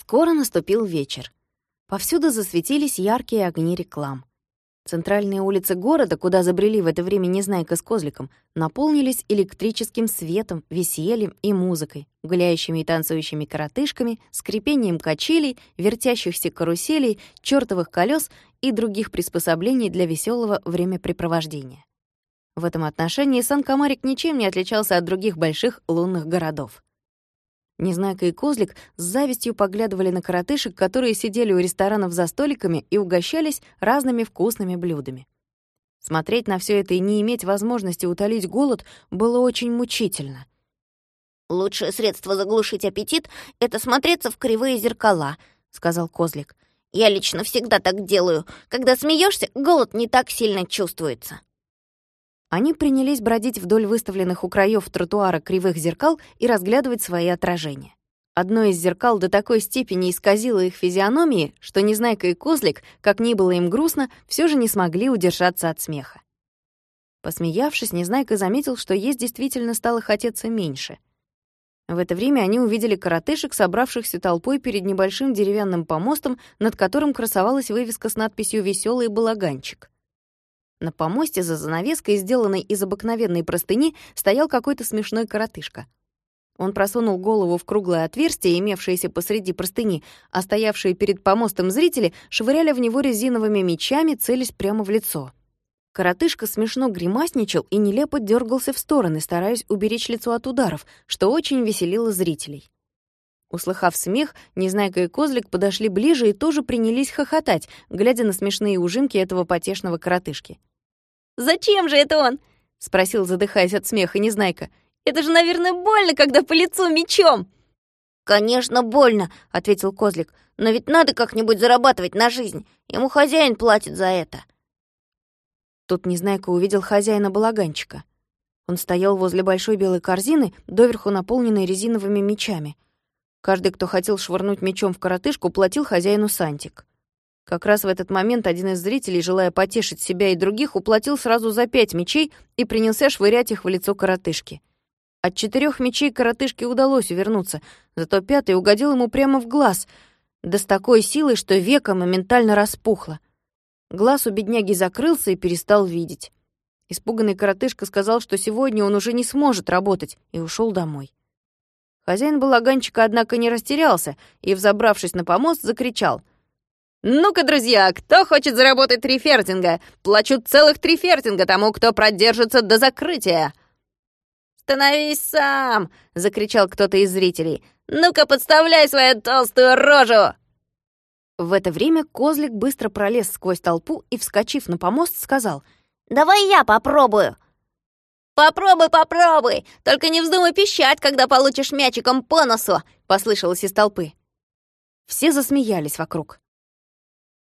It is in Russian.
Скоро наступил вечер. Повсюду засветились яркие огни реклам. Центральные улицы города, куда забрели в это время Незнайка с Козликом, наполнились электрическим светом, весельем и музыкой, гуляющими и танцующими коротышками, скрипением качелей, вертящихся каруселей, чёртовых колёс и других приспособлений для веселого времяпрепровождения. В этом отношении Сан-Камарик ничем не отличался от других больших лунных городов. Незнайка и Козлик с завистью поглядывали на коротышек, которые сидели у ресторанов за столиками и угощались разными вкусными блюдами. Смотреть на все это и не иметь возможности утолить голод было очень мучительно. «Лучшее средство заглушить аппетит — это смотреться в кривые зеркала», — сказал Козлик. «Я лично всегда так делаю. Когда смеешься, голод не так сильно чувствуется». Они принялись бродить вдоль выставленных у краев тротуара кривых зеркал и разглядывать свои отражения. Одно из зеркал до такой степени исказило их физиономии, что Незнайка и Козлик, как ни было им грустно, все же не смогли удержаться от смеха. Посмеявшись, Незнайка заметил, что есть действительно стало хотеться меньше. В это время они увидели коротышек, собравшихся толпой перед небольшим деревянным помостом, над которым красовалась вывеска с надписью «Веселый балаганчик». На помосте за занавеской, сделанной из обыкновенной простыни, стоял какой-то смешной коротышка. Он просунул голову в круглое отверстие, имевшееся посреди простыни, а стоявшие перед помостом зрители швыряли в него резиновыми мечами, целясь прямо в лицо. Коротышка смешно гримасничал и нелепо дергался в стороны, стараясь уберечь лицо от ударов, что очень веселило зрителей. Услыхав смех, Незнайка и Козлик подошли ближе и тоже принялись хохотать, глядя на смешные ужимки этого потешного коротышки. «Зачем же это он?» — спросил, задыхаясь от смеха, Незнайка. «Это же, наверное, больно, когда по лицу мечом!» «Конечно, больно», — ответил Козлик. «Но ведь надо как-нибудь зарабатывать на жизнь. Ему хозяин платит за это». Тут Незнайка увидел хозяина балаганчика. Он стоял возле большой белой корзины, доверху наполненной резиновыми мечами. Каждый, кто хотел швырнуть мечом в коротышку, платил хозяину сантик. Как раз в этот момент один из зрителей, желая потешить себя и других, уплатил сразу за 5 мечей и принялся швырять их в лицо коротышки. От 4 мечей коротышке удалось увернуться, зато 5-й угодил ему прямо в глаз, да с такой силой, что веко моментально распухло. Глаз у бедняги закрылся и перестал видеть. Испуганный коротышка сказал, что сегодня он уже не сможет работать, и ушел домой. Хозяин балаганчика, однако, не растерялся и, взобравшись на помост, закричал: «Ну-ка, друзья, кто хочет заработать 3 фертинга? Плачу целых 3 фертинга тому, кто продержится до закрытия!» «Становись сам!» — закричал кто-то из зрителей. «Ну-ка, подставляй свою толстую рожу!» В это время Козлик быстро пролез сквозь толпу и, вскочив на помост, сказал: «Давай я попробую!» «Попробуй, попробуй! Только не вздумай пищать, когда получишь мячиком по носу!» — послышалось из толпы. Все засмеялись вокруг.